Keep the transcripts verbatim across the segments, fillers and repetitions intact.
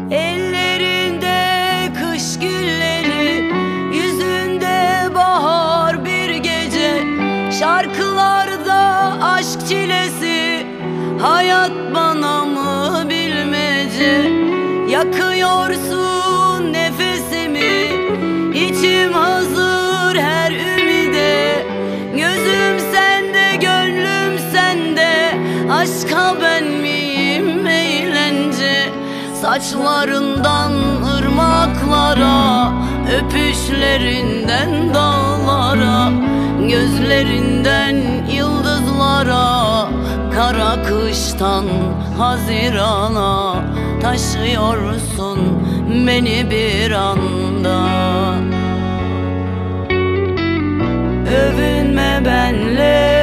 Ellerinde kış gülleri, yüzünde bahar bir gece. Şarkılarda aşk çilesi, hayat bana mı bilmece. Yakıyorsun nefesimi, içim hazır her ümide. Gözüm sende, gönlüm sende, aşka ben miyim eğlence. Saçlarından ırmaklara, öpüşlerinden dağlara, gözlerinden yıldızlara, kara kıştan hazirana taşıyorsun beni bir anda. Övünme benle,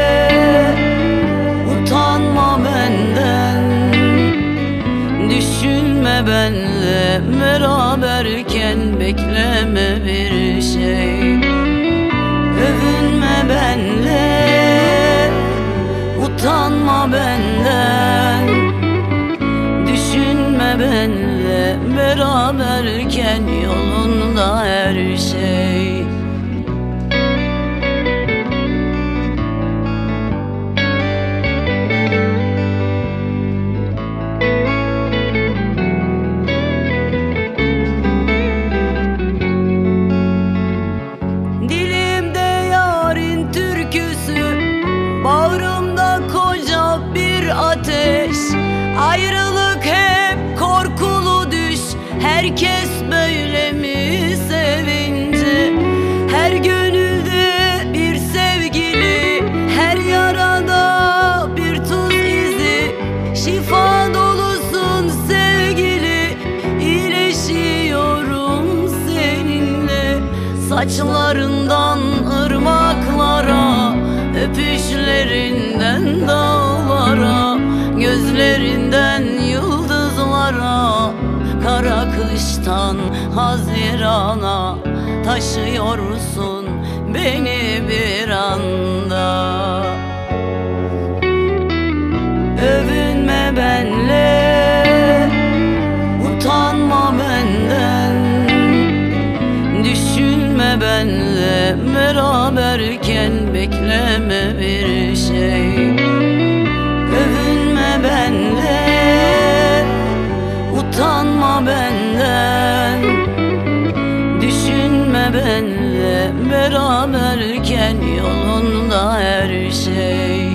utanma benden, düşünme benle, beraberken bekleme bir şey. Övünme benle, utanma benden, düşünme benle, beraberken yolunda her şey. Bağrımda koca bir ateş, ayrılık hep korkulu düş. Herkes böyle mi sevince? Her gönülde bir sevgili, her yarada bir tuz izi. Şifa dolusun sevgili, iyileşiyorum seninle. Saçlarından ırmaklara, öpüşlerinden dağlara, gözlerinden yıldızlara, kara kıştan hazirana taşıyorsun beni bir anda. Övünme benle, utanma benden, düşünme benle, beraberken bekleme bir şey. Övünme benle, utanma benden, düşünme benle, beraberken yolunda her şey.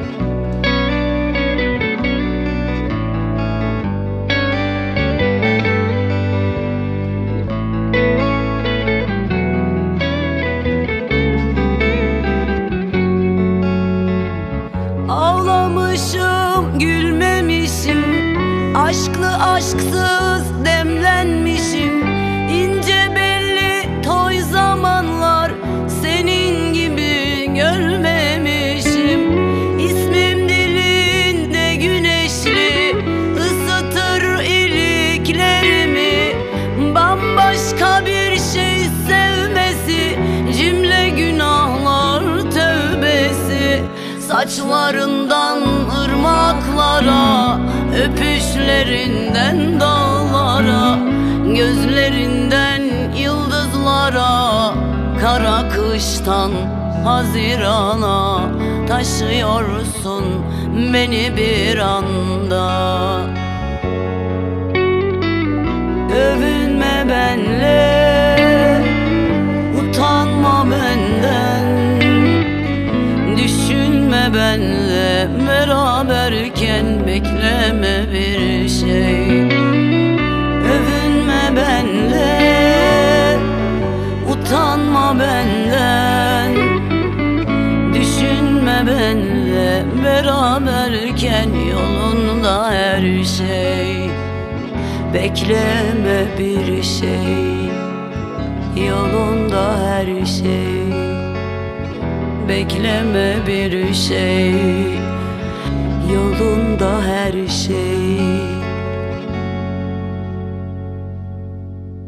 Ağlamışım, gülmemişim, aşklı aşksız demlenmişim. İnce belli toy zamanlar, senin gibi görmemişim. İsmim dilinde güneşli, ısıtır iliklerimi. Bambaşka bir şey sevmesi, cümle günahlar tövbesi. Saçlarından ırmaklara, öpüşlerinden dağlara, gözlerinden yıldızlara, kara kıştan hazirana taşıyorsun beni bir anda. Övünme benle, utanma benden, düşünme benle, beraberken bekleme bir şey. Övünme benle, utanma benden, düşünme benle, beraberken yolunda her şey. Bekleme bir şey, yolunda her şey. Bekleme bir şey, yolunda her şey.